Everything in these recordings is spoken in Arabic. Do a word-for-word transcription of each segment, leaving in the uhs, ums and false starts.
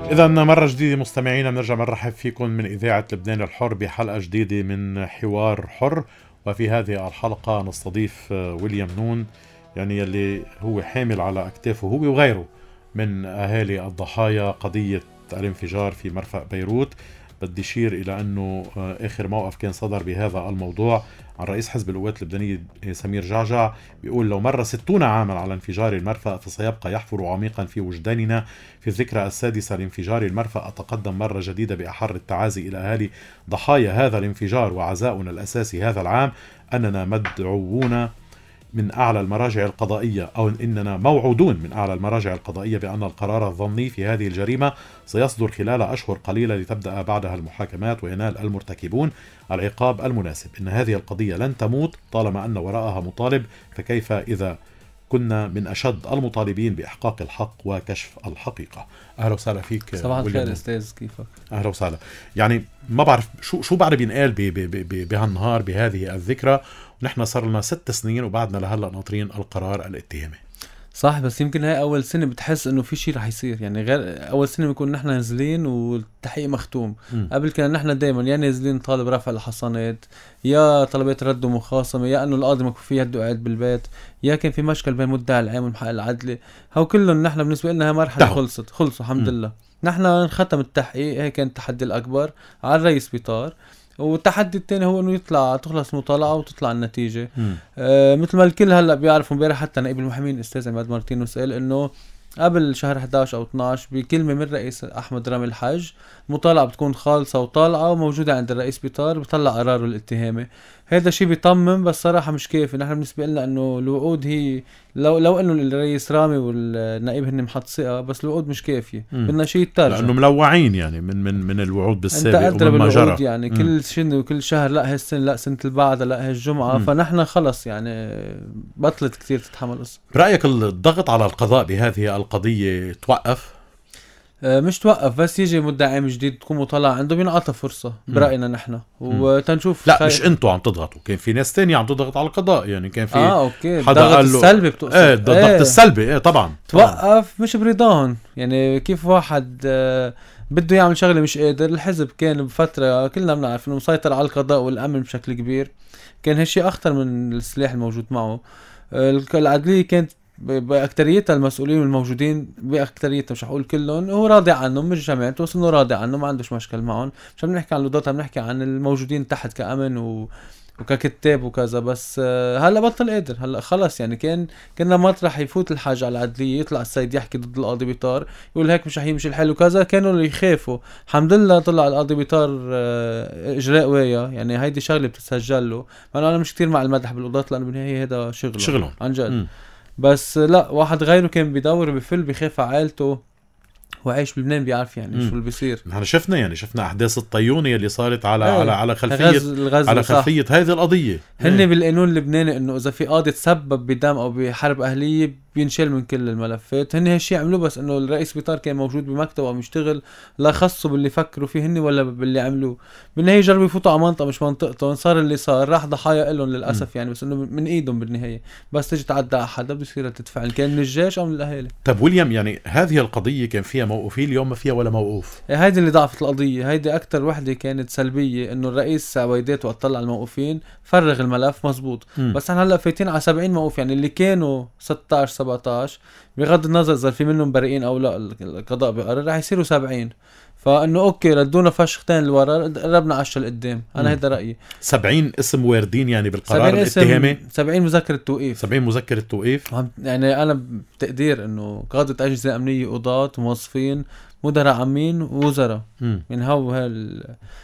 إذا مرة جديدة مستمعينا بنرجع بنرحب فيكم من إذاعة لبنان الحر بحلقة جديدة من حوار حر. وفي هذه الحلقة نستضيف ويليام نون، يعني اللي هو حامل على أكتافه هو وغيره من أهالي الضحايا قضية الانفجار في مرفأ بيروت. بدي أشير إلى أنه آخر موقف كان صدر بهذا الموضوع عن رئيس حزب القوات اللبنانية سمير جعجع، بيقول لو مر ستون عاما على انفجار المرفأ فسيبقى يحفر عميقا في وجداننا. في الذكرى السادسة لانفجار المرفأ أتقدم مرة جديدة بأحر التعازي إلى أهالي ضحايا هذا الانفجار، وعزاؤنا الأساسي هذا العام أننا مدعوون من أعلى المراجع القضائية أو إننا موعودون من أعلى المراجع القضائية بأن القرار الظني في هذه الجريمة سيصدر خلال أشهر قليلة لتبدأ بعدها المحاكمات وينال المرتكبون العقاب المناسب. إن هذه القضية لن تموت طالما أن وراءها مطالب، فكيف إذا كنا من أشد المطالبين بإحقاق الحق وكشف الحقيقة. أهلا وسهلا فيك. صباح الخير أستاذ، كيفك؟ أهلا وسهلا. يعني ما بعرف شو شو بعد بينقال بهالنهار بهذه الذكرى، ونحن صار لنا ست سنين وبعدنا لهلا ناطرين القرار الاتهامي. صح، بس يمكن هاي أول سنة بتحس إنه في شيء رح يصير، يعني غير أول سنة بيكون نحن نازلين والتحقيق مختوم. م. قبل كنا نحن دايما يا نازلين طالب رفع الحصانات، يا طلبات رد ومخاصمة، يا إنه القاضي مكفوف يده قاعد بالبيت، يا كان في مشكل بين مدعي العام والمحقق العدلي. هو كلهم نحن بالنسبة لنا مرحلة خلصت خلصوا الحمد م. لله. نحن ختم التحقيق، هيك كان التحدي الأكبر على الرئيس بيطار، والتحدي الثاني هو انه يطلع تخلص مطالعه وتطلع النتيجه. آه مثل ما الكل هلا بيعرفوا، امبارح حتى نائب المحامين استاذ عماد مارتينوس قال انه قبل شهر إحدى عشر او اثني عشر بكلمه من الرئيس احمد رامي الحج المطالعه بتكون خالصه وطالعه وموجوده عند الرئيس بيطار بيطلع قراره الاتهامي. هذا شيء بيطمن، بس صراحه مش كافي. نحن بالنسبه لنا انه الوعود هي لو لو انه الرئيس رامي والنائب هن محط ثقه، بس الوعود مش كافيه، بدنا شيء يترجم، لانه ملوعين يعني من من من الوعود بالسابق انت ادرى بالوعود يعني. مم. كل شنو وكل شهر، لا هالسنه لا سنه اللي بعدها لا هالجمعه، فنحن خلص يعني بطلت كثير تتحمل قصه. برايك الضغط على القضاء بهذه القضيه توقف؟ مش توقف، بس يجي مدعي عام جديد تكون مطلع عنده بينعطى فرصة برأينا نحن وتنشوف. لا خي... مش انتوا عم تضغطوا، كان في ناس تانية عم تضغط على القضاء، يعني كان في اه اوكي حدا الضغط قال له السلبي بتقصد. ايه الضغط ايه. السلبي ايه طبعا توقف طبعاً. مش برضاهم، يعني كيف واحد آه بده يعمل شغله مش قادر. الحزب كان بفترة كلنا بنعرف انه مسيطر على القضاء والامن بشكل كبير، كان هالشي اخطر من السلاح الموجود معه. آه العدلية كانت بأكتريتها المسؤولين الموجودين، بأكتريتها مش هقول كلهم، هو راضي عنهم، مش جماعته بس انه راضي عنهم، ما عندوش مشكل معهم. مش عم نحكي عن الوضوط، عم نحكي عن الموجودين تحت كأمن و... وككتاب وكذا. بس هلا بطل قادر، هلا خلص يعني. كان كنا مطرح يفوت الحاج على العدلية يطلع السيد يحكي ضد القاضي بيطار يقول هيك مش رح يمشي الحل وكذا، كانوا اللي يخافوا. الحمد لله طلع القاضي بيطار اجراء ويا، يعني هيدي شغله بتسجل له. انا مش كتير مع المدح بالقضاة لانه بالنهايه هذا شغله شغلهم عن جد. م. بس لا واحد غيره كان بيدور بفل بخاف على عائلته وعايش بلبنان بيعرف يعني شو اللي بيصير. نحن شفنا يعني شفنا احداث الطيوني اللي صارت على ايه. على على خلفيه غز على خلفيه هذه القضيه. هن ايه. بالقانون اللبناني انه اذا في قاضي تسبب بدم او بحرب اهليه بينشال من كل الملفات. هن هالشي عملوه، بس انه الرئيس بيطار كان موجود بمكتبه وعم يشتغل، لا خصوا باللي فكروا فيه هن ولا باللي عملوه. بالنهايه جربوا يفوتوا على منطقه مش منطقتهم، صار اللي صار، راح ضحايا لهم للاسف م. يعني، بس انه من ايدهم بالنهايه. بس تجي تعدى على حدا بصير تدفع، كان من الجيش او من الاهالي. طب ويليام، يعني هذه القضيه كان فيها موقوفين، اليوم ما فيها ولا موقوف. هيدي اللي ضعفت القضيه، هيدي اكثر وحده كانت سلبيه، انه الرئيس عويدات وقت طلع الموقوفين فرغ الملف مزبوط. م. بس احنا هلا فايتين على سبعين موقوف، يعني اللي كانوا ستة عشر سبعة عشر بغض النظر اذا في منهم بريئين او لا، القضاء بيقرر رح يصيروا سبعين. فانه اوكي ردونا فشختين لورا، قربنا عشرة لقدام. انا هيدا رايي. سبعين اسم واردين يعني بالقرار الاتهامي، سبعين مذكره توقيف، سبعين مذكره توقيف. يعني انا بتقدير انه قاده اجهزه امنيه، قضاة، موظفين، مدراء عامين، ووزراء، من هو هال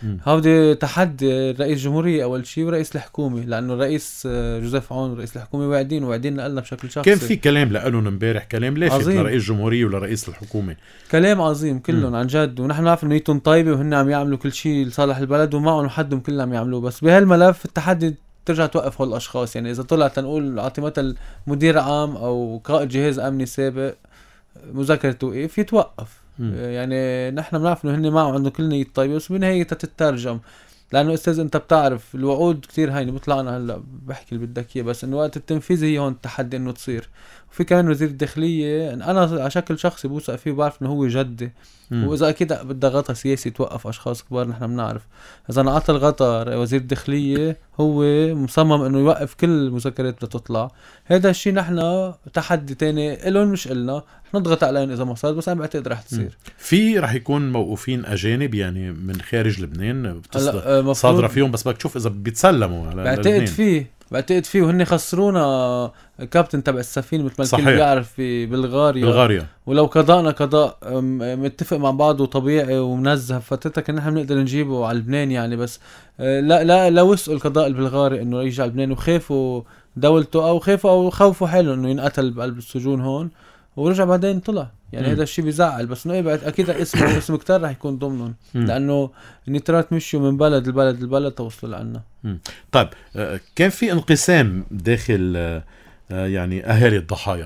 هودي تحدي الرئيس الجمهورية أول شيء ورئيس الحكومة، لأنه الرئيس جوزيف عون رئيس الحكومة واعدين واعدين لنا بشكل شخصي. كان في كلام لقالهم امبارح، كلام لافت لرئيس الجمهورية ولرئيس الحكومة، كلام عظيم كلهم عن جد، ونحن نعرف إنه نيتهم طيبة وهن عم يعملوا كل شيء لصالح البلد ومعهم وحدهم كلهم عم يعملوه. بس بهالملف التحدي ترجع توقف هول الأشخاص. يعني إذا طلع تنقول عاطمة مدير عام أو قائد جهاز أمني سابق مذكرة توقيف يتوقف. يعني نحن بنعرف انه هن معه عنده كل نية طيبة، بس بالنهاية تترجم. لانه استاذ انت بتعرف الوعود كتير هينه بيطلعنا هلا بحكي اللي بدك اياه، بس انه وقت التنفيذ هي هون التحدي انه تصير. وفي كمان وزير الداخلية أنا على شكل شخصي بوثق فيه وبعرف إنه هو جدي. مم. وإذا أكيد بدها غطا سياسي توقف أشخاص كبار نحن بنعرف. إذا أنا عطى الغطا وزير الداخلية هو مصمم إنه يوقف كل المذكرات اللي تطلع. هذا الشيء نحن تحدي تاني إلهم مش إلنا، نضغط عليهم إذا ما صار، بس أنا بعتقد رح تصير. في رح يكون موقوفين أجانب يعني من خارج لبنان بتصدر صادرة فيهم، بس بدك تشوف إذا بيتسلموا على بعتقد فيه بعتقد فيه وهن خسرونا كابتن تبع السفينة مثل ما الكل بيعرف في بلغاريا. بلغاريا ولو قضاءنا قضاء متفق مع بعضه طبيعي ومنزه فتتها كنا نحن بنقدر نجيبه على لبنان يعني. بس لا لا لا وسئوا القضاء البلغاري انه يجي على لبنان وخافوا دولته او خافوا او خوفوا حاله انه ينقتل بقلب السجون هون، ورجع بعدين طلع يعني. هذا الشيء بيزعل، بس انه ايه اكيد اسمه اسم كتار رح يكون ضمنهم، لانه النيترات مشوا من بلد لبلد لبلد توصلوا لعنا. طيب كان في انقسام داخل يعني اهالي الضحايا،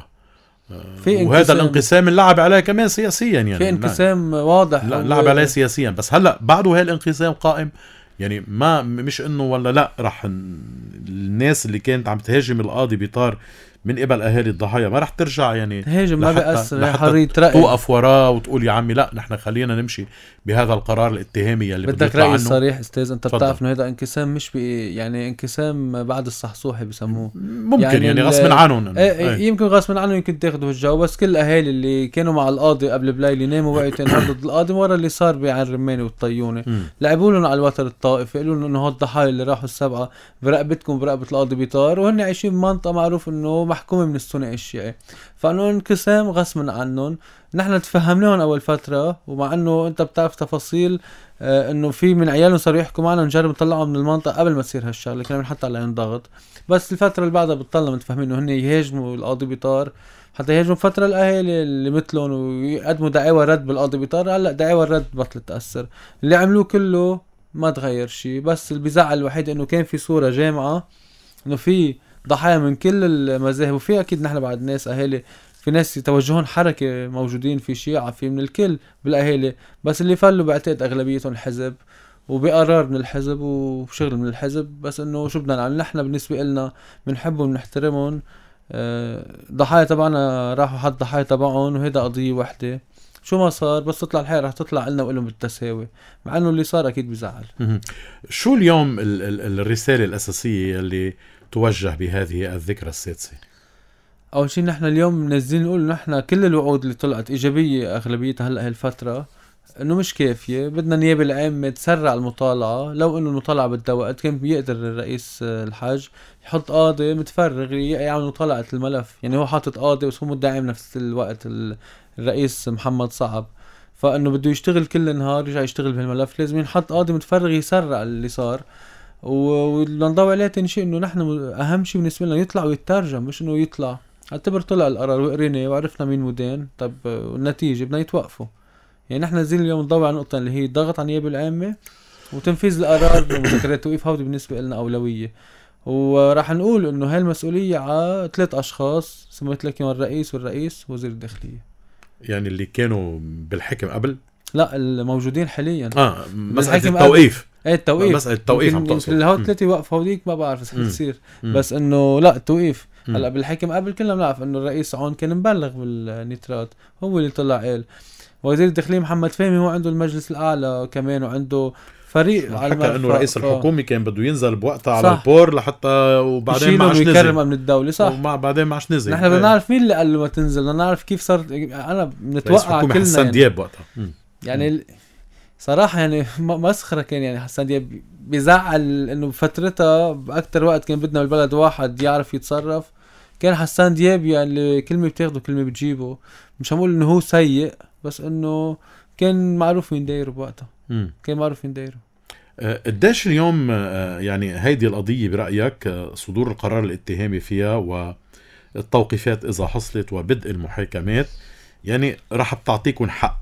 وهذا الانقسام اللعب عليه كمان سياسيا يعني في انقسام واضح لعب عليه سياسيا، بس هلا بعده هاي الانقسام قائم يعني. ما مش انه ولا لا رح الناس اللي كانت عم تهاجم القاضي بيطار من قبل اهالي الضحايا ما رح ترجع يعني تهاجم، ما بيأثر، حرية رأي توقف وراه وتقول يا عمي لا نحن خلينا نمشي بهذا القرار الاتهامي اللي بدك رأي صريح استاذ. انت بتعرف انه هذا انقسام مش بي يعني انقسام بعد الصحصوحي بسموه ممكن يعني, يعني غصب عنهم ايه يمكن غصب عنهم يمكن تاخذوا الجو. بس كل الاهالي اللي كانوا مع القاضي قبل بليله ناموا وقعوا تاني ضد القاضي ورا اللي صار بعين الرماني والطيونه، لعبوا لهم على الوتر الطائفي، قالوا لهم انه هول الضحايا اللي راحوا السبعه برقبتكم برقبه القاضي بيطار، وهن عايشين بمنطقه معروف انه محكومه من الثنائي الشيعي. فانه انقسام غصب عنهم. نحن تفهمناهم اول فتره، ومع انه انت بتعرف تفاصيل آه انه في من عيالهم صاروا يحكوا معنا نجرب نطلعهم من المنطقه قبل ما تصير هالشغله، كنا بنحط عليهم ضغط. بس الفتره اللي بعدها بتطلع متفاهمين انه هن يهاجموا القاضي بيطار، حتى يهاجموا فتره الاهالي اللي مثلهم ويقدموا دعاوى رد بالقاضي بيطار. هلا دعاوى الرد بطلت تاثر، اللي عملوه كله ما تغير شيء. بس اللي بيزعل الوحيد انه كان في صوره جامعه انه في ضحايا من كل المذاهب، وفي اكيد نحن بعد ناس اهالي، في ناس يتوجهون حركة موجودين، في شيعة، في من الكل بالاهالي، بس اللي فلوا بعتقد اغلبيتهم الحزب وبقرار من الحزب وبشغل من الحزب. بس انه شو بدنا نعمل نحن بالنسبة لنا بنحبهم بنحترمهم. ضحايا تبعنا راحوا حد ضحايا تبعهم، وهيدا قضية وحدة شو ما صار، بس تطلع الحياة رح تطلع لنا وقلهم بالتساوي، مع انه اللي صار اكيد بيزعل. شو اليوم ال- ال- الرسالة الاساسية اللي توجه بهذه الذكرى السادسة؟ اول شيء نحن اليوم منزلين نقول نحن كل الوعود اللي طلعت ايجابيه اغلبيتها هلا هالفتره انه مش كافيه، بدنا النيابه العامه تسرع المطالعه. لو انه المطالعه بدها وقت كان بيقدر الرئيس الحاج يحط قاضي متفرغ يعمل مطالعه الملف، يعني هو حاطط قاضي بس هو مدعي بنفس الوقت الرئيس محمد صعب، فانه بده يشتغل كل النهار يرجع يشتغل بهالملف، لازم ينحط قاضي متفرغ يسرع اللي صار. ونضوي عليه تاني شيء انه نحن اهم شيء بالنسبه لنا يطلع ويترجم، مش انه يطلع اعتبر طلع القرار وقريناه وعرفنا مين مدان. طب النتيجه بدنا يتوقفوا. يعني نحن نزيل اليوم نضوي على نقطه اللي هي الضغط على النيابه العامه وتنفيذ القرار ومذكرات توقيف هودي بالنسبه لنا اولويه. وراح نقول انه هاي المسؤوليه على ثلاث اشخاص سميت لك اياهم، الرئيس والرئيس ووزير الداخليه، يعني اللي كانوا بالحكم قبل، لا الموجودين حاليا. اه مساله التوقيف. ايه التوقيف، مساله التوقيف عم تقصد اللي هو ثلاثه وقفوا هوديك ما بعرف اذا تصير، بس انه لا التوقيف. هلا بالحكم قبل كلنا بنعرف انه الرئيس عون كان مبلغ بالنيترات، هو اللي طلع قال. وزير الداخلية محمد فهمي هو عنده المجلس الاعلى كمان وعنده فريق على حكى انه رئيس ف... الحكومه كان بده ينزل بوقتها على صح. البور لحتى وبعدين ما عادش نزل يكرم من الدوله، صح، وما بعدين ما عادش نزل. نحن بدنا نعرف مين اللي قال له ما تنزل، بدنا نعرف كيف صار. انا بنتوقع كلنا حسن يعني. دياب وقتها يعني صراحه يعني مسخره كان يعني. حسن دياب بيزعل انه بفترتها باكثر وقت كان بدنا بالبلد واحد يعرف يتصرف، كان حسان دياب يعني كلمه بتاخده كلمه بتجيبه. مش هنقول انه هو سيء، بس انه كان معروف مين دايره بوقتها، كان معروف مين دايره. قديش اليوم يعني هيدي القضية برأيك صدور القرار الاتهامي فيها والتوقيفات إذا حصلت وبدء المحاكمات يعني راح بتعطيكم حق؟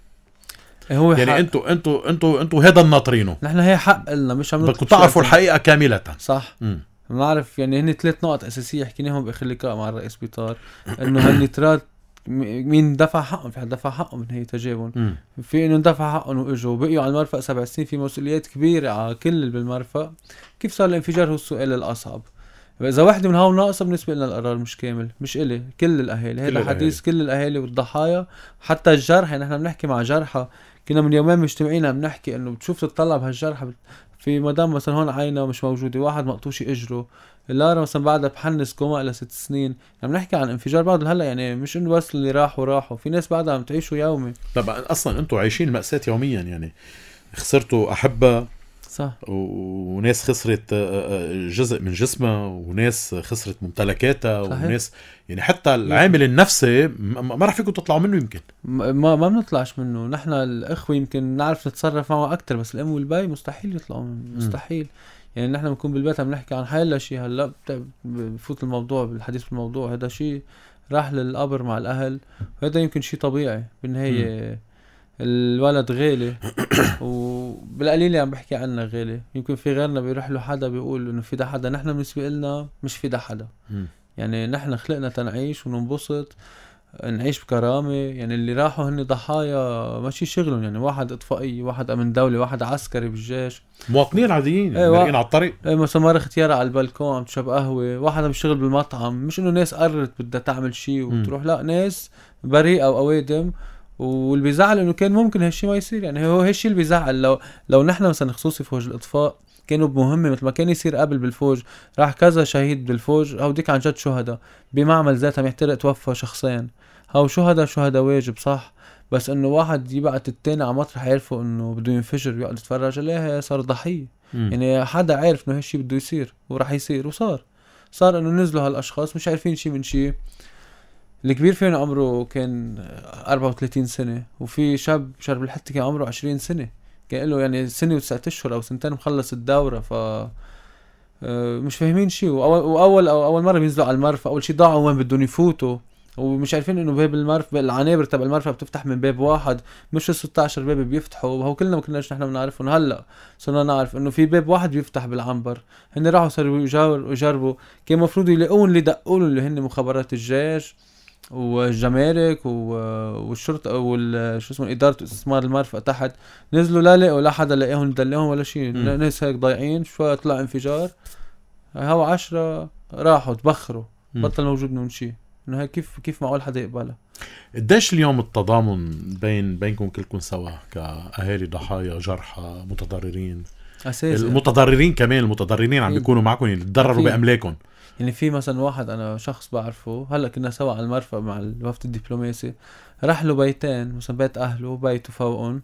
هو يعني حق. انتوا انتوا انتوا انتوا هذا الناطرينه، نحن هي حق لنا، مش عم بدكم تعرفوا الحقيقة كاملة. صح. بنعرف يعني هن ثلاث نقط أساسية حكيناهم بآخر لقاء مع الرئيس بيطار، إنه هالنيترات مين دفع حقهم، في حد دفع حقهم من هي تجاوبهم، في انه دفع حقهم واجوا وبقيوا على المرفق سبع سنين، في مسؤوليات كبيرة على كل اللي بالمرفق. كيف صار الانفجار هو السؤال الأصعب. اذا واحدة من هون ناقصة بالنسبة لنا القرار مش كامل، مش إلي، كل الاهالي. كل هذا حديث كل الاهالي والضحايا حتى الجرحى. نحن بنحكي مع جرحى، كنا من يومين مجتمعين عم نحكي انه بتشوف تتطلع بهالجرحى في مدام مثلا هون عينه مش موجوده، واحد مقطوش اجره، لارا مثلا بعدها بحنس كوما الى ست سنين. عم نحكي عن انفجار بعد هلا، يعني مش انه بس اللي راحوا راحوا، في ناس بعدها عم تعيشوا يومي. طبعا اصلا انتم عايشين المأساة يوميا، يعني خسرتوا احبة صح، وناس خسرت جزء من جسمها، وناس خسرت ممتلكاتها، وناس يعني حتى العامل النفسي ما راح فيكم تطلعوا منه. يمكن ما ما بنطلعش منه نحن الاخوه، يمكن نعرف نتصرف معه اكثر، بس الام والباي مستحيل يطلعوا منه، مستحيل. م. يعني نحن بنكون بالبيت عم نحكي عن حيلا شيء، هلا بفوت الموضوع بالحديث بالموضوع، هذا شيء راح للقبر مع الاهل، وهذا يمكن شيء طبيعي بالنهايه. الولد غالي وبالقليل عم بحكي عنه غالي، يمكن في غيرنا بيروح له حدا بيقول انه في ده حدا، نحن بالنسبه لنا مش في ده حدا. م. يعني نحن خلقنا تنعيش وننبسط، نعيش بكرامة. يعني اللي راحوا هن ضحايا ماشي شغلهم، يعني واحد اطفائي، واحد امن دولة، واحد عسكري بالجيش، مواطنين عاديين ايه مرقين على الطريق. ايه مثلا مرة ختيارة على البلكون عم تشرب قهوة، واحد عم يشتغل بالمطعم. مش انه ناس قررت بدها تعمل شيء وتروح، لا، ناس بريئة واوادم. واللي بيزعل انه كان ممكن هالشي ما يصير، يعني هو هالشي اللي بيزعل. لو لو نحن مثلا خصوصي فوج الاطفاء كانوا بمهمة مثل ما كان يصير قبل بالفوج، راح كذا شهيد بالفوج، او ديك عن جد شهداء بمعمل ذاتها محترق توفى شخصين، هاو شهداء شهداء واجب صح. بس انه واحد يبعت التاني على مطرح يعرفوا انه بده ينفجر ويقعد يتفرج عليه، صار ضحية. م. يعني حدا عارف انه هالشي بده يصير وراح يصير، وصار صار انه نزلوا هالاشخاص مش عارفين شي من شي. الكبير فين عمره كان أربعة وثلاثين سنة، وفي شاب شرب الحتة كان عمره عشرين سنة، كان له يعني سنة وتسعة اشهر او سنتين مخلص الدورة. ف مش فاهمين شي. وأول, واول أو اول مرة بينزلوا على المرفأ، اول شي ضاعوا وين بدهم يفوتوا، ومش عارفين انه باب المرفأ العنابر تبع المرفأ بتفتح من باب واحد، مش ستة عشر باب بيفتحوا. وهو كلنا ما كناش نحن بنعرفهم، هلا صرنا نعرف انه في باب واحد بيفتح بالعنبر. هن راحوا صاروا يجربوا، كان مفروض يلاقون اللي دقوا اللي هن مخابرات الجيش والجمارك والشرطه وال شو اسمه اداره استثمار المرفأ تحت. نزلوا لا لقوا لا حدا لقاهم دلهم ولا شيء، ناس هيك ضايعين. شوي طلع انفجار، هوا عشرة راحوا تبخروا، بطل موجود منهم شيء. انه هيك كيف كيف معقول حدا يقبلها؟ قديش اليوم التضامن بين بينكم كلكم سوا كأهالي ضحايا جرحى متضررين؟ أساسي. المتضررين كمان المتضررين عم بيكونوا معكم، يعني تضرروا بأملاكهم. يعني في مثلا واحد انا شخص بعرفه، هلا كنا سوا على المرفأ مع الوفد الدبلوماسي، راح له بيتين مثلا، بيت اهله بيته فوقهم،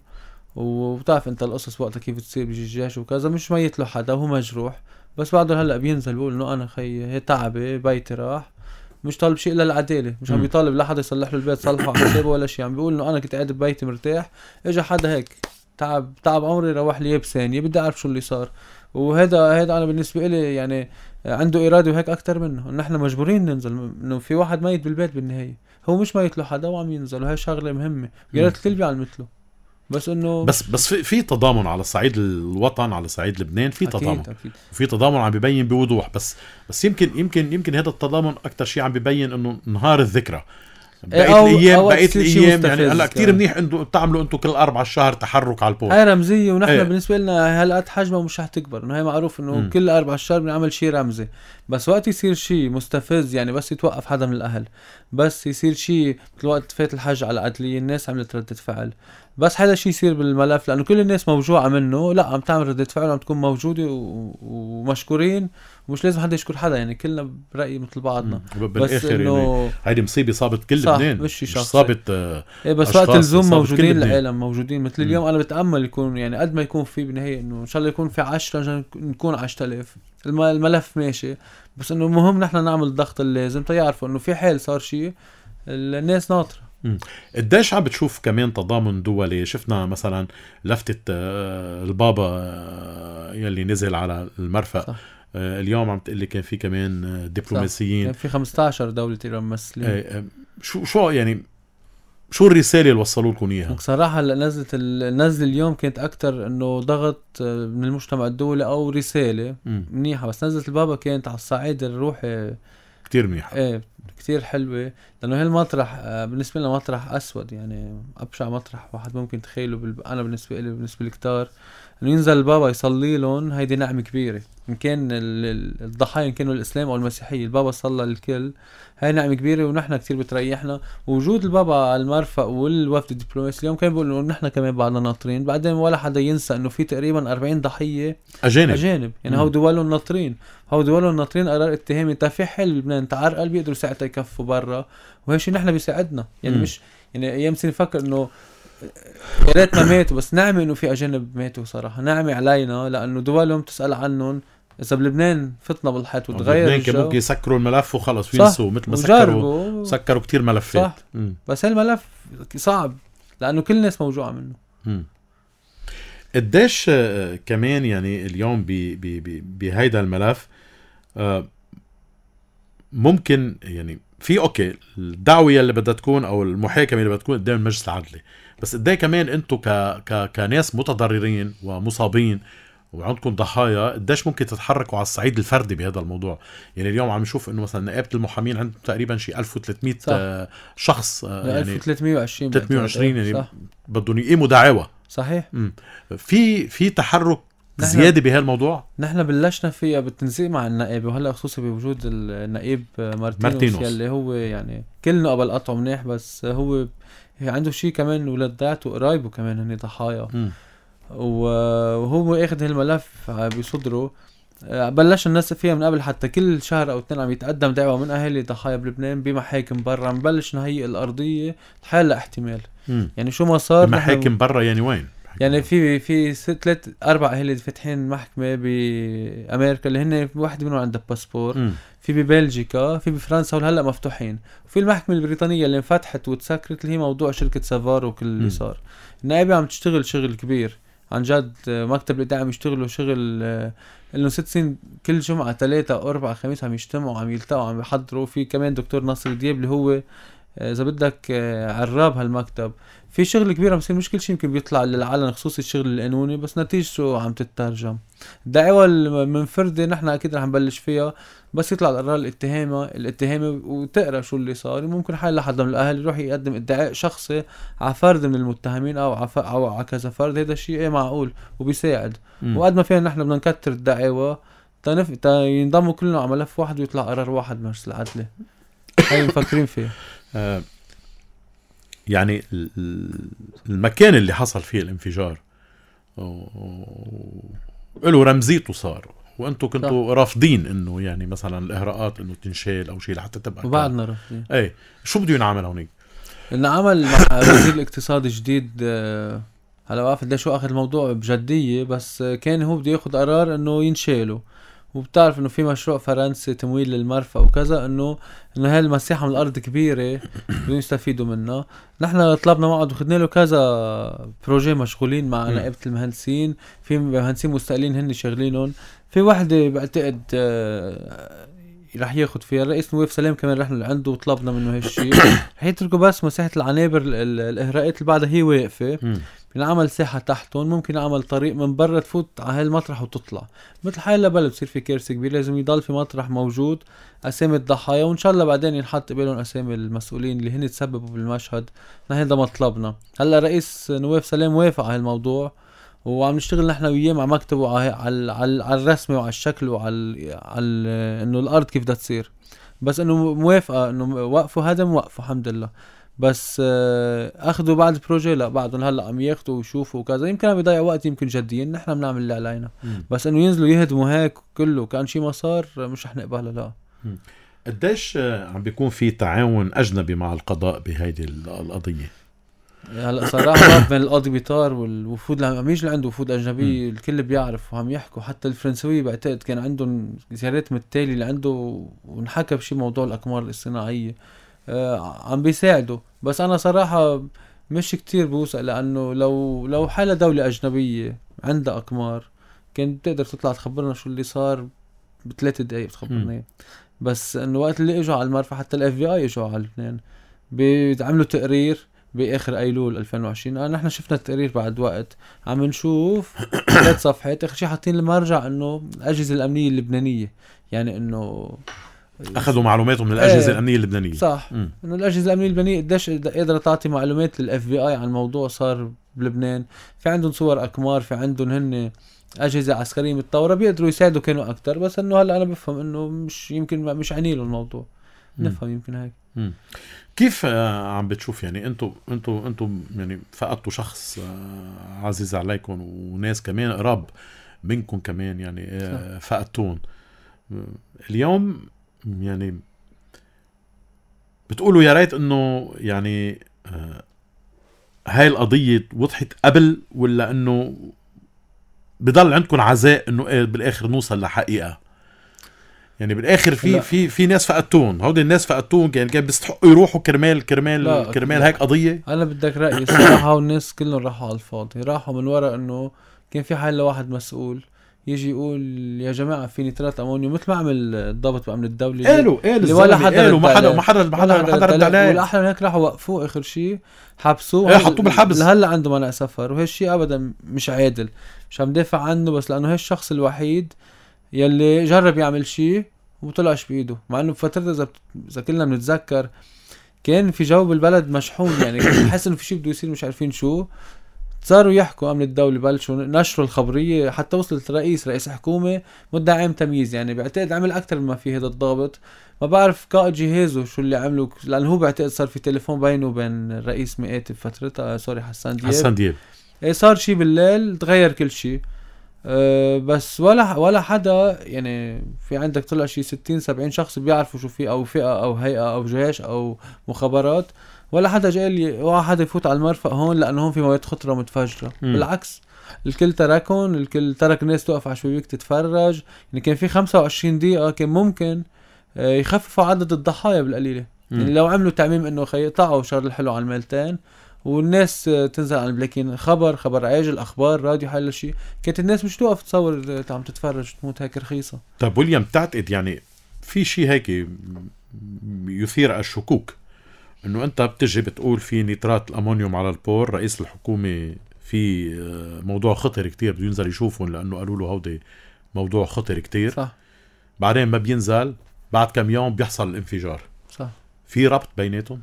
وبتعرف انت القصص وقتها كيف تصير، بيجي الجيش وكذا، مش ميت له حدا، هو مجروح بس بعده هلا بينزل بيقول انه انا خي هي تعبه بيتي راح، مش طالب شيء الا العداله، مش عم يطالب لا حدا يصلح له البيت صلحه حسابه ولا شيء، عم بيقول انه انا كنت قاعد ببيتي مرتاح، اجى حدا هيك تعب تعب عمري روح لي بثانيه، بدي اعرف شو اللي صار. وهذا هذا انا بالنسبه لي يعني عنده إرادة وهيك أكتر منه، إن إحنا مجبورين ننزل، إنه في واحد ميت بالبيت بالنهاية، هو مش ميت له حدا وعم ينزل، وهي شغلة مهمة، يا ريت الكل بيعمل مثله. بس إنه بس بس في في تضامن على صعيد الوطن، على صعيد لبنان في أكيد تضامن، أكيد. وفي تضامن عم بيبين بوضوح. بس بس يمكن يمكن يمكن هذا التضامن أكتر شيء عم بيبين إنه نهار الذكرى بقيت الايام بقيت الايام يعني هلا كتير منيح انتم بتعملوا انتم كل اربع شهر تحرك على البول، هاي رمزيه. ونحن ايه. بالنسبه لنا هالقد حجمها مش رح تكبر، انه هي معروف انه م. كل اربع شهر بنعمل شيء رمزي. بس وقت يصير شيء مستفز، يعني بس يتوقف حدا من الاهل، بس يصير شيء مثل وقت فات الحج على العدليه، الناس عملت ردة فعل، بس هذا الشيء يصير بالملف لانه كل الناس موجوعه منه، لا عم تعمل ردة فعل وعم تكون موجوده و... ومشكورين، ومش لازم حدا يشكر حدا، يعني كلنا برأيي مثل بعضنا. بس انه هيدي مصيبه صابت كل لبنان، مش, مش صابت آه إيه. بس وقت الزوم موجودين العالم موجودين مثل م. اليوم انا بتامل يكون يعني قد ما يكون في بالنهايه انه ان شاء الله يكون في عشرة نكون عشرة آلاف، الملف ماشي، بس انه مهم نحن نعمل الضغط اللازم تيعرفوا انه في حال صار شيء الناس ناطره. قديش عم بتشوف كمان تضامن دولي؟ شفنا مثلا لفتة البابا يلي نزل على المرفأ صح. اليوم عم تقلي كان في كمان دبلوماسيين، كان في خمسة عشر دولة إيران ممثلين. شو شو يعني شو الرسالة اللي وصلوا لكم إياها؟ بصراحة هلا نزلت النزل اليوم كانت أكتر إنه ضغط من المجتمع الدولي أو رسالة م. منيحة، بس نزلت البابا كانت على الصعيد الروحي كتير منيحة. إيه كتير حلوة، لأنه هالمطرح بالنسبة لنا مطرح أسود، يعني أبشع مطرح واحد ممكن تخيله. بال... أنا بالنسبة لي بالنسبة لي كتار إنه ينزل البابا يصلي لهم، هيدي نعمة كبيرة. إن كان الضحايا إن كانوا الإسلام أو المسيحية، البابا صلى للكل، هاي نعمة كبيرة ونحن كتير بتريحنا. ووجود البابا على المرفق والوفد الدبلوماسي اليوم كان بيقولوا إنه نحن كمان بعدنا ناطرين. بعدين ولا حدا ينسى إنه في تقريبا أربعين ضحية أجانب, أجانب. يعني هو دولهم ناطرين، هو دولهم ناطرين قرار اتهامي. انت في حل بلبنان تعرقل بيقدروا ساعتها يكفوا برا، وهي شيء نحن بيساعدنا. يعني م. مش يعني ايام سنين نفكر انه يا ريت ما ماتوا، بس نعمة انه في اجانب ماتوا صراحة، نعمة علينا، لانه دولهم تسأل عنهم. اذا بلبنان فتنا بالحيط وتغير لبنان كان ممكن يسكروا الملف وخلص وينسوا، مثل ما سكروا سكروا كتير ملفات. صح. بس هالملف صعب لانه كل الناس موجوعة منه. م. قديش كمان يعني اليوم بهيدا الملف ممكن يعني في اوكي الدعوه اللي بدها تكون او المحاكمه اللي بدها تكون قدام المجلس العدلي، بس قديه كمان انتم ك ك كناس متضررين ومصابين وعندكم ضحايا، قديش ممكن تتحركوا على الصعيد الفردي بهذا الموضوع؟ يعني اليوم عم نشوف انه مثلا نقابه المحامين عندهم تقريبا شيء ألف وثلاثمية صح. شخص، يعني ألف وثلاثمية وعشرين ثلاثمية وعشرين يعني بدهم يقيموا دعاوى. صحيح. مم. في في تحرك زياده بهالموضوع. نحن بلشنا فيها بالتنسيق مع النائب، وهلا خصوصا بوجود النائب مارتينوس, مارتينوس يلي هو يعني كلنا قبل قطعه منيح، بس هو عنده شيء كمان ولاداته وقرايبه كمان هني ضحايا، وهو اخذ هالملف بصدره. بلش الناس فيها من قبل، حتى كل شهر او اثنين عم يتقدم دعوه من اهالي ضحايا بلبنان بمحاكم برا. عم بلش نهيئ الارضيه تحل احتمال. مم. يعني شو ما صار محاكم برا يعني وين؟ يعني في في ثلاث اربع اهالي فاتحين محكمه بامريكا اللي هن واحد منهم عنده باسبور، م. في ببلجيكا، في بفرنسا، وهلا مفتوحين. وفي المحكمه البريطانيه اللي انفتحت وتسكرت اللي هي موضوع شركه سافار وكل اللي صار. النائبه عم تشتغل شغل كبير عن جد. مكتب الإدارة عم يشتغلوا شغل انه ست سنين كل جمعه ثلاثه او اربعه خميس عم يجتمعوا عم يلتقوا عم يحضروا. في كمان دكتور ناصر دياب اللي هو اذا بدك عراب هالمكتب. في شغل كبير عم يصير، مش كل شيء يمكن بيطلع للعلن خصوصي الشغل القانوني، بس نتيجته عم تترجم. الدعوة المنفردة نحن اكيد رح نبلش فيها، بس يطلع القرار الاتهامي الاتهامي وتقرا شو اللي صار. ممكن حال لحد من الاهل يروح يقدم ادعاء شخصي على فرد من المتهمين او على او على كذا فرد. هذا الشيء ايه معقول وبيساعد. وقد ما فينا نحن بدنا نكتر الدعاوى تنف... ينضموا كلنا على ملف واحد ويطلع قرار واحد من مجلس العدل. هاي مفكرين فيه. آه يعني المكان اللي حصل فيه الانفجار له رمزيته صار، وانتم كنتوا رافضين انه يعني مثلا الاهراءات انه تنشال او شيء لحتى تبقى. وبعدنا رافضين. ايه شو بده ينعمل هونيك؟ نعمل مع وزير الاقتصاد جديد. هلا واقف قديش هو اخذ الموضوع بجديه، بس كان هو بده ياخذ قرار انه ينشالوا. وبتعرف انه في مشروع فرنسي تمويل للمرفأ وكذا، انه انه هالمساحه من الارض كبيره بدهم يستفيدوا منها. نحن طلبنا موعد وخدنا له كذا بروجي مشغولين مع نائبه المهندسين، في مهندسين مستقلين هن شغالينهم. في وحده بعتقد آه رح ياخد فيها الرئيس نواف سلام، كمان رحنا لعنده وطلبنا منه هالشيء. رح يتركوا بس مساحه العنابر الاهراءات اللي بعدها هي واقفه، بنعمل ساحة تحتهم. ممكن نعمل طريق من برا تفوت على هالمطرح وتطلع. مثل حال بلد بصير في كارثة كبيرة، لازم يضل في مطرح موجود أسامي الضحايا، وإن شاء الله بعدين ينحط قبلهم أسامي المسؤولين اللي هن تسببوا بالمشهد. هذا مطلبنا. هلا رئيس نواف سلام وافق على الموضوع، وعم نشتغل نحن وياه مع مكتبه على على على, على الرسمة وعلى الشكل وعلى على إنه الأرض كيف بدها تصير. بس إنه موافقة إنه وقفوا هذا موقفوا الحمد لله. بس اخذوا بعد البروجي لا بعدهم هلا عم ياخذوا ويشوفوا وكذا. يمكن عم يضيع وقت، يمكن جديا نحن بنعمل اللي علينا. مم. بس انه ينزلوا يهدموا هيك كله كان شيء ما صار مش رح نقبلها. لا. قديش عم بيكون في تعاون اجنبي مع القضاء بهيدي القضيه؟ هلا صراحه بين القاضي بيطار والوفود اللي عم يجي عنده وفود اجنبيه الكل بيعرف وعم يحكوا. حتى الفرنسويه بعتقد كان عندهم زيارات متتاليه لعنده ونحكى بشي موضوع الاقمار الاصطناعيه. آه عم بيساعدوا. بس انا صراحة مش كتير بوثق، لانه لو لو حالة دولة اجنبية عندها اقمار كانت بتقدر تطلع تخبرنا شو اللي صار بثلاث دقايق تخبرنا. بس انه وقت اللي اجوا على المرفأ حتى الاف بي اي اجوا على لبنان بيعملوا تقرير باخر ايلول ألفين وعشرين. آه نحن شفنا التقرير بعد وقت عم نشوف ثلاث صفحات اخر شيء حاطين المرجع انه الاجهزة الامنية اللبنانية، يعني انه اخذوا معلوماتهم من الاجهزه ايه الامنيه اللبنانيه. صح. م. انه الاجهزه الامنيه اللبنانيه قديش قدرت تعطي معلومات للاف بي اي عن موضوع صار بلبنان. في عندهم صور اقمار، في عندهم هن اجهزه عسكريه متطوره بيقدروا يساعدوا كانوا اكثر. بس انه هلا انا بفهم انه مش يمكن مش عني له الموضوع. م. نفهم يمكن هيك. م. كيف عم بتشوف يعني انتوا انتوا انتوا يعني فقدتوا شخص عزيز عليكم وناس كمان قراب منكم كمان يعني فقدتون اليوم، يعني بتقولوا يا ريت انه يعني هاي القضية وضحت قبل، ولا انه بضل عندكم عزاء انه بالاخر نوصل لحقيقة؟ يعني بالاخر في لا. في في ناس فقدتون، هودي الناس فقدتون يعني كان بيستحقوا يروحوا كرمال كرمال كرمال هيك قضيه. انا بدك رايي الصراحه والناس كلهم راحوا على الفاضي، راحوا من وراء انه كان في حال لواحد مسؤول يجي يقول يا جماعه في نترات امونيوم، مثل ما عمل الضابط بامن الدولي قالوا قالوا ولا حدا قالوا ما حدا ما حدا ما حدا ما حدا رد عليه. والاحلى من هيك راحوا وقفوه اخر شيء حبسوه، ايه حطوه بالحبس لهلا عنده منع سفر. وهالشيء ابدا مش عادل، مش عم دافع عنه، بس لانه هي الشخص الوحيد يلي جرب يعمل شيء وطلعش بإيده. مع انه بفترة اذا اذا كلنا بنتذكر كان في جو بالبلد مشحون، يعني بحس انه في شيء بده يصير مش عارفين شو. صاروا يحكوا امن الدولة، بلشوا نشروا الخبرية، حتى وصلت رئيس رئيس حكومة مدعي عام تمييز. يعني بعتقد عمل اكتر مما في هذا الضابط. ما بعرف قائد جهازه شو اللي عملوا، لانه هو بعتقد صار في تليفون بينه وبين الرئيس مئاتي بفترتها، سوري حسان دياب حسان دياب ايه صار شيء بالليل تغير كل شيء. أه بس ولا ولا حدا، يعني في عندك طلع شي ستين سبعين شخص بيعرفوا شو في، او فئة او هيئة او جيش او مخابرات، ولا حدا جاي لي واحد يفوت على المرفأ هون لانه هون في مواد خطرة متفجرة. م. بالعكس الكل تركهم، الكل ترك الناس توقف على شبابيك تتفرج. يعني كان في خمسة وعشرين دقيقة كان ممكن أه يخففوا عدد الضحايا بالقليلة. م. يعني لو عملوا تعميم انه يقطعوا شر الحلو على الميلتين والناس تنزل على البلاكين، خبر خبر عاجل، اخبار راديو، حل شيء، كانت الناس مش توقف تصور عم تتفرج تموت هيك رخيصه. طيب ويليام، بتعتقد يعني في شيء هيك يثير الشكوك انه انت بتجي بتقول في نيترات الامونيوم على البور، رئيس الحكومه في موضوع خطر كتير بده ينزل يشوفهم لانه قالوا له هودي موضوع خطر كتير، صح، بعدين ما بينزل، بعد كم يوم بيحصل الانفجار، صح، في ربط بيناتهم؟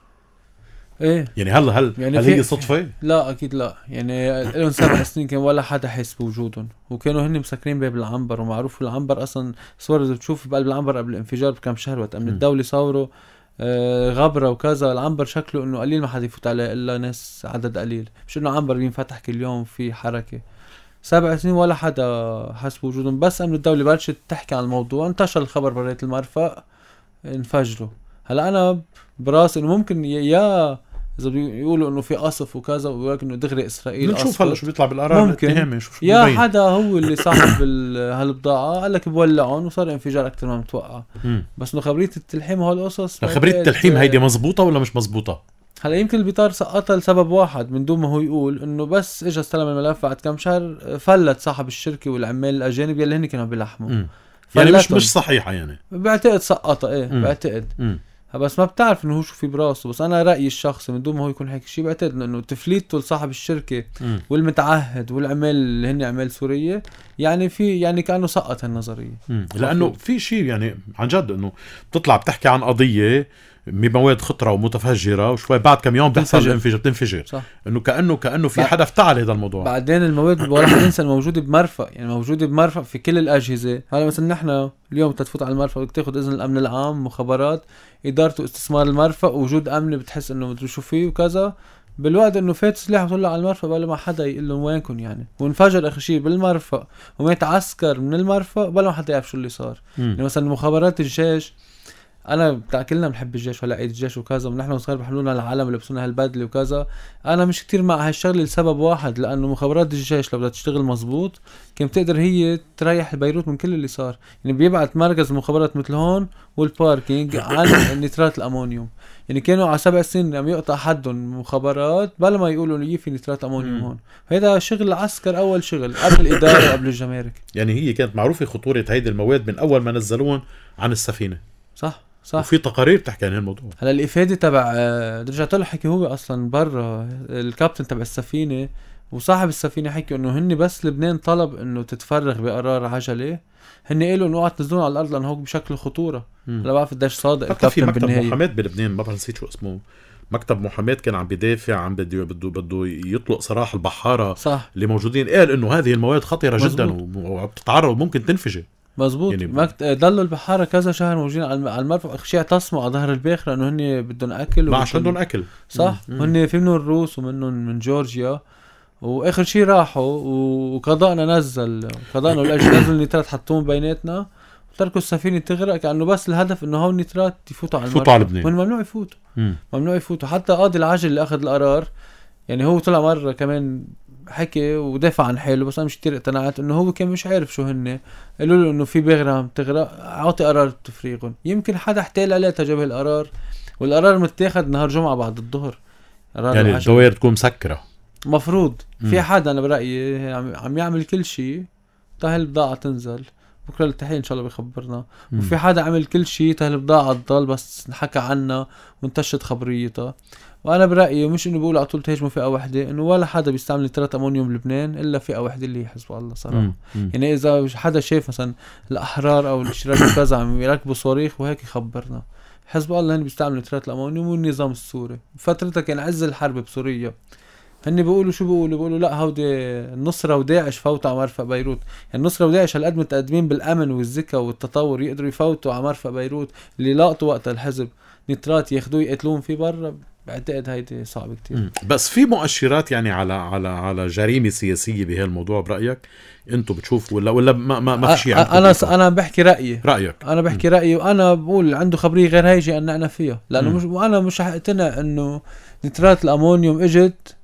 ايه يعني هل هل يعني هل هي صدفه؟ لا اكيد لا. يعني لهم سبع سنين كان ولا حدا حس بوجودهم، وكانوا هن مسكرين باب العنبر، ومعروف العنبر اصلا صور اذا بتشوف بقلب العنبر قبل الانفجار بكم شهر وقت امن الدوله صوروا آه غبره وكذا. العنبر شكله انه قليل ما حدا يفوت عليه الا ناس عدد قليل، مش انه عنبر بينفتح كل يوم في حركه. سبع سنين ولا حدا حس بوجودهم، بس امن الدوله بلشت تحكي عن الموضوع، انتشر الخبر بريت المرفأ، انفجروا. هلا انا براسي انه ممكن يا اذا بيقولوا انه في قصف وكذا، ويقولوا انه دغري اسرائيل نشوف هلا شو بيطلع بالقرار، ممكن يا بين. حدا هو اللي صاحب هالبضاعه قال لك بولعون وصار انفجار اكثر ما متوقع. بس انه خبريه التلحيم وهالقصص، خبريه التلحيم هيدي مزبوطه ولا مش مزبوطه؟ هلا يمكن البطار سقطها لسبب واحد من دون ما هو يقول، انه بس اجى استلم الملف بعد كم شهر فلت صاحب الشركه والعمال الاجانب يلي هن كانوا بيلحموا، يعني مش مش صحيحه. يعني بعتقد سقطها ايه م. بعتقد م. بس ما بتعرف انه هو شو في براسه. بس انا رايي الشخصي من دون ما هو يكون هيك شيء، بعتقد انه تفليته لصاحب الشركه م. والمتعهد والعمال اللي هن عمال سوريه، يعني في يعني كانه سقط هالنظريه. لانه في شيء يعني عن جد انه بتطلع بتحكي عن قضيه بمواد خطره ومتفجره، وشوي بعد كم يوم بيحصل الانفجار بتنفجر، صح. انه كانه كانه في حدا افتعل هذا الموضوع. بعدين المواد ولا حدا ينسى موجوده بمرفأ، يعني موجوده بمرفأ في كل الاجهزه. هلا مثلا نحن اليوم تفوت على المرفأ بدك تاخذ اذن الامن العام، مخابرات، اداره واستثمار المرفأ، وجود امني بتحس انه مدري شو فيه وكذا، بالوقت انه فات سلاح وطلع على المرفأ بلا ما حدا يقول لهم وينكم يعني، وانفجر اخر شيء بالمرفأ، ومات عسكر من المرفأ بلا ما حدا يعرف شو اللي صار. يعني مثلا مخابرات الجيش، انا بتاع كلنا بنحب الجيش ولا عيد الجيش وكذا، ونحن وصغار بحلونا العالم ولبسونا هالبدله وكذا. انا مش كتير مع هالشغله لسبب واحد، لانه مخابرات الجيش لو بدها تشتغل مزبوط كان بتقدر هي تريح بيروت من كل اللي صار. يعني بيبعت مركز مخابرات مثل هون والباركينج عن نترات الامونيوم، يعني كانوا على سبع سنين عم يقطع حدهم مخابرات بلا ما يقولوا انه في نترات امونيوم هون. هذا شغل عسكر، اول شغل قبل الاداره وقبل الجمارك. يعني هي كانت معروفه خطوره هيدي المواد من اول ما نزلوهم عن السفينه، صح صح. وفي تقارير بتحكي عن هالموضوع. هلا الافاده تبع رجعت له حكي هو اصلا برا الكابتن تبع السفينه، وصاحب السفينة حكي انه هن بس لبنان طلب انه تتفرغ بقرار عجلة، هن قالوا انه اوعى تنزلون على الارض لانه هو بشكل خطورة. لا بعرف قديش صادق حتى في الكابتن مكتب بالنهاية. محاماة بلبنان ما بعرف نسيت شو اسمه، مكتب محاماة كان عم بدافع عم بده بده بده يطلق سراح البحارة صح. اللي موجودين، قال انه هذه المواد خطرة مزبوط. جدا وبتتعرض وممكن تنفجر. مزبوط يعني مكت... ضلوا البحارة كذا شهر موجودين على المرفأ، شيء اعتصموا على ظهر الباخرة انه هن بدهم اكل، ما عشان بدهم اكل. صح. هن في منهم الروس ومنهم من جورجيا، واخر شيء راحوا وقضاءنا نزل قضاءنا الاجي نزل النيترات حطوهم بيناتنا وتركوا السفينة تغرق، كأنه بس الهدف انه هول النيترات يفوتوا على يفوتوا على لبنان، ممنوع يفوتوا. مم. ممنوع يفوتوا. حتى قاضي العجل اللي اخذ القرار يعني هو طلع مرة كمان حكي ودافع عن حاله، بس انا مش كتير اقتنعت انه هو كان مش عارف شو هن، قالوا له انه في باغرة عم تغرق عاطي قرار تفريغهم. يمكن حدا احتال عليه تجابه القرار، والقرار متاخد نهار جمعة بعد الظهر. يعني الدوائر تكون مسكرة مفروض. م. في حدا انا برأيي عم يعمل كل شيء تهل البضاعة تنزل، بكرة التحية ان شاء الله بيخبرنا. م. وفي حدا عمل كل شيء تهل البضاعة تضل بس نحكى عنها وانتشت خبريتها. وانا برأيي مش انه بقول على طول تهاجموا فئة واحدة، انه ولا حدا بيستعمل نترات امونيوم بلبنان الا فئة واحدة اللي هي حزب الله صراحة. م. م. يعني اذا حدا شايف مثلا الاحرار او الاشتراك كذا عم يركبوا صواريخ وهيك يخبرنا. حزب الله هن بيستعملوا نترات الامونيوم والنظام السوري فترتها كان عز الحرب بسوريا، هن بيقولوا شو بيقولوا بيقولوا لا هودي النصرة وداعش فوتوا على مرفأ بيروت. يعني النصرة وداعش هالقد متقدمين بالامن والذكاء والتطور يقدروا يفوتوا على مرفأ بيروت اللي لاقطوا وقت الحزب نترات ياخدوه يقتلون فيه برا. بعتقد هيدي صعب كتير. بس في مؤشرات يعني على على على جريمة سياسية بهالموضوع برأيك انتو بتشوفوا ولا ولا ما ما, ما في شيء عندكم؟ انا انا بحكي رأيي رأيك انا بحكي رأيي وانا بقول عنده خبرية غير هيجي ان انا فيها، لانه مش وانا مش حقتنع انه نترات الامونيوم اجت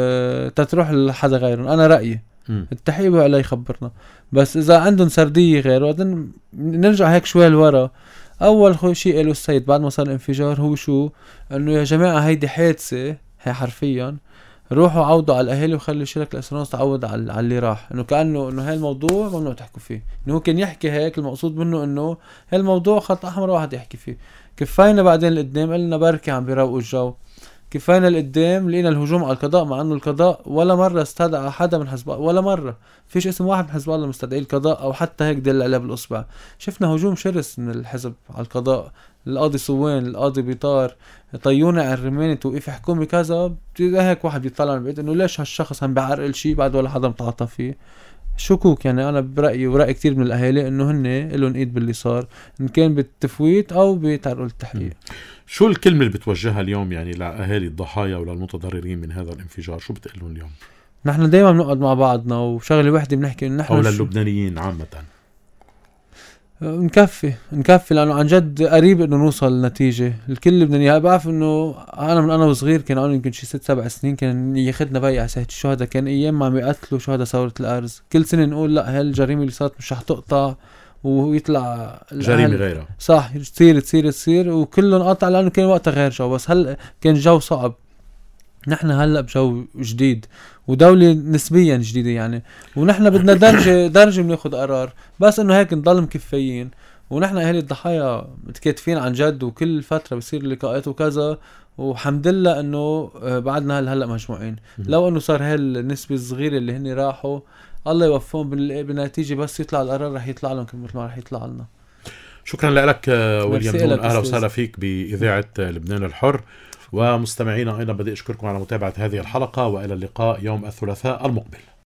أه تتروح لحدا غيرهم. انا رأيي التحقيق عليه يخبرنا، بس اذا عندهم سردية غير بعدين نرجع هيك شوي لورا. اول شيء قاله السيد بعد ما صار الانفجار هو شو؟ انه يا جماعة هيدي حادثة، هي حرفيا روحوا عودوا على الاهالي وخلي شركة الاسرانس تعود على, على اللي راح. انه كأنه انه هاي الموضوع ممنوع تحكوا فيه، انه هو كان يحكي هيك المقصود منه انه هاي الموضوع خط احمر واحد يحكي فيه. كفاينا بعدين القدام قلنا بركي عم بيروقوا الجو، كفاينا القدام لقينا الهجوم على القضاء، مع انه القضاء ولا مرة استدعى حدا من حزب الله، ولا مرة فيش اسم واحد من حزب الله مستدعي القضاء او حتى هيك دل عليه بالاصبع. شفنا هجوم شرس من الحزب على القضاء، القاضي صوان، القاضي بيطار، طيونة عرماني، توقيف حكومي كذا. هيك واحد بيطلع من بعيد انه ليش هالشخص عم بيعرقل شيء بعد ولا حدا متعاطى فيه. شكوك. يعني انا برأيي ورأي كتير من الاهالي انه هن لهم ايد باللي صار، ان كان بالتفويت او بتعرقل التحقيق. شو الكلمة اللي بتوجهها اليوم يعني لأهالي الضحايا ولا المتضررين من هذا الانفجار؟ شو بتقلون اليوم؟ نحن دايما بنقعد مع بعضنا وشغله واحدة بنحكي انه نحن او للبنانيين عامة نكفي نكفي لانه عن جد قريب انه نوصل لنتيجة الكل بدنا اياها. بعرف انه انا من انا وصغير كان انا يمكن شي ست سبع سنين كان ياخدنا بيع ساحة الشهداء، كان ايام ما عم يقتلوا شهداء ثورة الارز، كل سنة نقول لا هالجريمة اللي صارت مش رح تقطع ويطلع جريمة غيرها. صح، تصير تصير تصير وكلهم قطع لانه كان وقتها غير جو. بس هل كان جو صعب، نحن هلا بجو جديد ودولة نسبيا جديدة يعني، ونحن بدنا درجة درجة بناخد قرار، بس انه هيك نضل مكفيين. ونحن اهالي الضحايا متكاتفين عن جد، وكل فترة بصير لقاءات وكذا، وحمد لله انه بعدنا هلا مجموعين. لو انه صار هالنسبة الصغيرة اللي هن راحوا الله يوفقهم بالنتيجة، بس يطلع القرار رح يطلع لهم مثل ما رح يطلع لنا. شكرا لك ويليام نون، اهلا وسهلا فيك بإذاعة لبنان الحر. ومستمعينا أيضا بدي أشكركم على متابعة هذه الحلقة، وإلى اللقاء يوم الثلاثاء المقبل.